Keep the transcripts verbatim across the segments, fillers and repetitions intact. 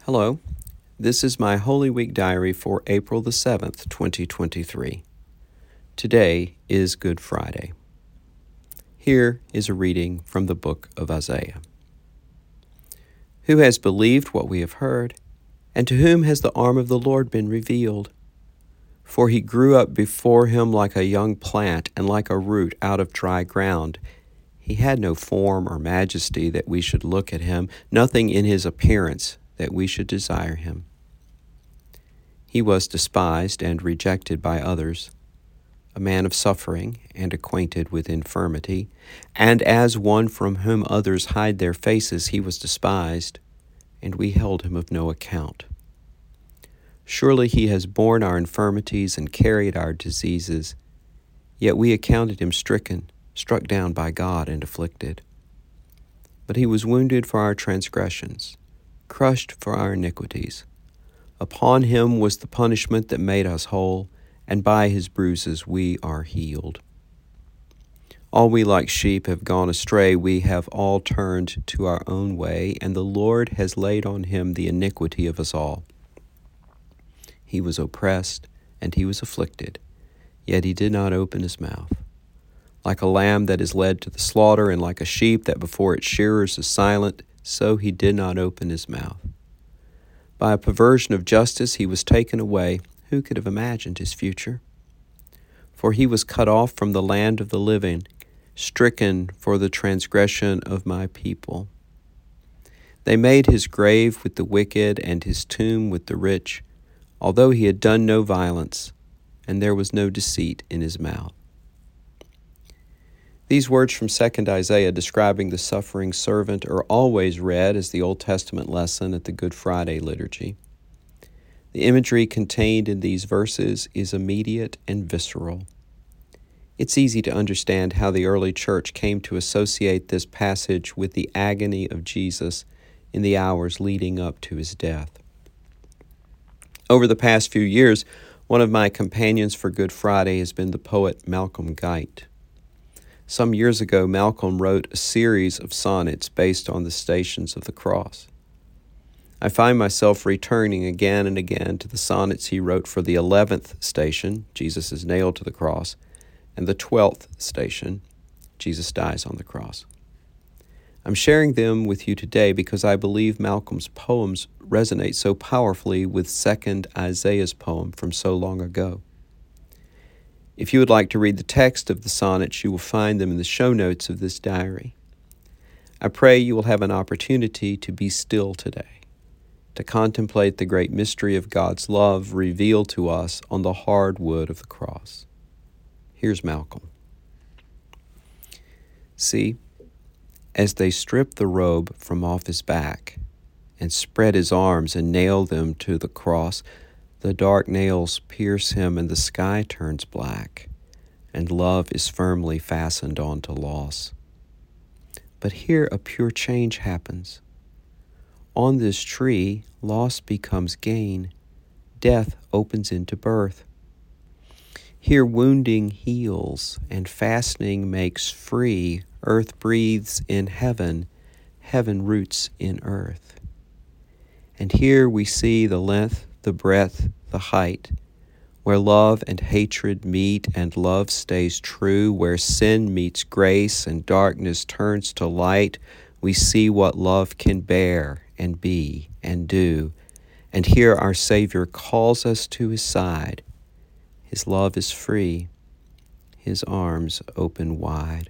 Hello, this is my Holy Week diary for April the seventh, twenty twenty-three. Today is Good Friday. Here is a reading from the book of Isaiah. Who has believed what we have heard, and to whom has the arm of the Lord been revealed? For he grew up before him like a young plant and like a root out of dry ground. He had no form or majesty that we should look at him, nothing in his appearance that we should desire him. He was despised and rejected by others, a man of suffering and acquainted with infirmity, and as one from whom others hide their faces he was despised, and we held him of no account. Surely he has borne our infirmities and carried our diseases, yet we accounted him stricken, struck down by God, and afflicted. But he was wounded for our transgressions, crushed for our iniquities. Upon him was the punishment that made us whole, and by his bruises we are healed. All we like sheep have gone astray, we have all turned to our own way, and the Lord has laid on him the iniquity of us all. He was oppressed, and he was afflicted, yet he did not open his mouth. Like a lamb that is led to the slaughter, and like a sheep that before its shearers is silent, so he did not open his mouth. By a perversion of justice he was taken away. Who could have imagined his future? For he was cut off from the land of the living, stricken for the transgression of my people. They made his grave with the wicked and his tomb with the rich, although he had done no violence, and there was no deceit in his mouth. These words from Second Isaiah describing the suffering servant are always read as the Old Testament lesson at the Good Friday liturgy. The imagery contained in these verses is immediate and visceral. It's easy to understand how the early church came to associate this passage with the agony of Jesus in the hours leading up to his death. Over the past few years, one of my companions for Good Friday has been the poet Malcolm Guite. Some years ago, Malcolm wrote a series of sonnets based on the Stations of the Cross. I find myself returning again and again to the sonnets he wrote for the eleventh station, Jesus is nailed to the cross, and the twelfth station, Jesus dies on the cross. I'm sharing them with you today because I believe Malcolm's poems resonate so powerfully with Second Isaiah's poem from so long ago. If you would like to read the text of the sonnets, you will find them in the show notes of this diary. I pray you will have an opportunity to be still today, to contemplate the great mystery of God's love revealed to us on the hard wood of the cross. Here's Malcolm. See, as they strip the robe from off his back and spread his arms and nail them to the cross, the dark nails pierce him and the sky turns black, and love is firmly fastened onto loss. But here a pure change happens. On this tree, loss becomes gain. Death opens into birth. Here wounding heals and fastening makes free. Earth breathes in heaven, heaven roots in earth. And here we see the length, the breadth, the height, where love and hatred meet and love stays true, where sin meets grace and darkness turns to light, we see what love can bear and be and do. And here our Savior calls us to his side. His love is free, his arms open wide.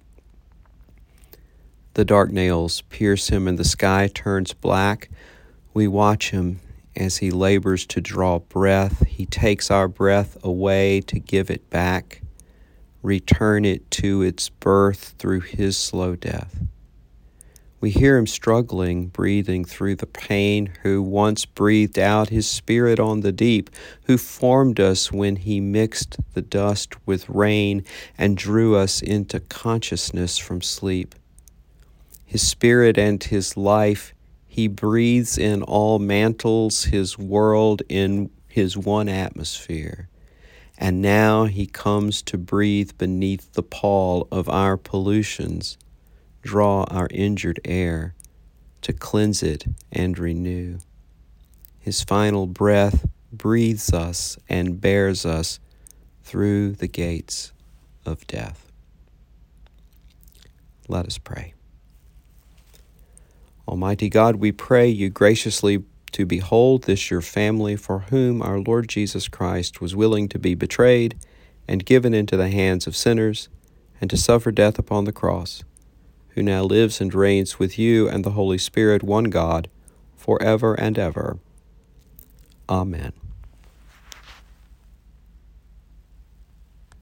The dark nails pierce him and the sky turns black. We watch him as he labors to draw breath. He takes our breath away to give it back, return it to its birth through his slow death. We hear him struggling, breathing through the pain, who once breathed out his spirit on the deep, who formed us when he mixed the dust with rain and drew us into consciousness from sleep. His spirit and his life he breathes in all mantles, his world in his one atmosphere. And now he comes to breathe beneath the pall of our pollutions, draw our injured air, to cleanse it and renew. his final breath breathes us and bears us through the gates of death. Let us pray. Almighty God, we pray you graciously to behold this your family for whom our Lord Jesus Christ was willing to be betrayed and given into the hands of sinners and to suffer death upon the cross, who now lives and reigns with you and the Holy Spirit, one God, forever and ever. Amen.